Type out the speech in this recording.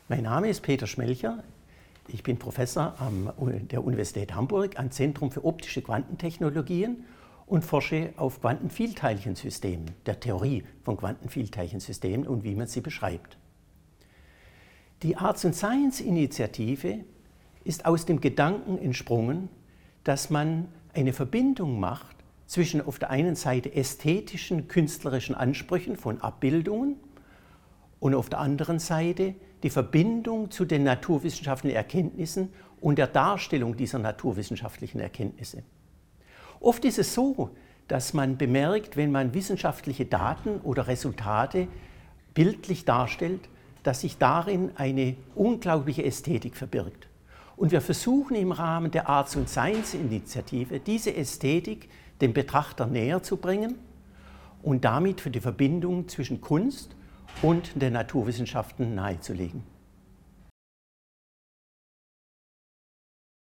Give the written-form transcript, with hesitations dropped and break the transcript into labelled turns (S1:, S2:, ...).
S1: Mein Name ist Peter Schmelcher. Ich bin Professor an der Universität Hamburg am Zentrum für optische Quantentechnologien und forsche auf Quantenvielteilchensystemen, der Theorie von Quantenvielteilchensystemen und wie man sie beschreibt. Die Arts and Science Initiative ist aus dem Gedanken entsprungen, dass man eine Verbindung macht zwischen auf der einen Seite ästhetischen, künstlerischen Ansprüchen von Abbildungen und auf der anderen Seite die Verbindung zu den naturwissenschaftlichen Erkenntnissen und der Darstellung dieser naturwissenschaftlichen Erkenntnisse. Oft ist es so, dass man bemerkt, wenn man wissenschaftliche Daten oder Resultate bildlich darstellt, dass sich darin eine unglaubliche Ästhetik verbirgt. Und wir versuchen im Rahmen der Arts and Science Initiative, diese Ästhetik dem Betrachter näher zu bringen und damit für die Verbindung zwischen Kunst und den Naturwissenschaften nahezulegen.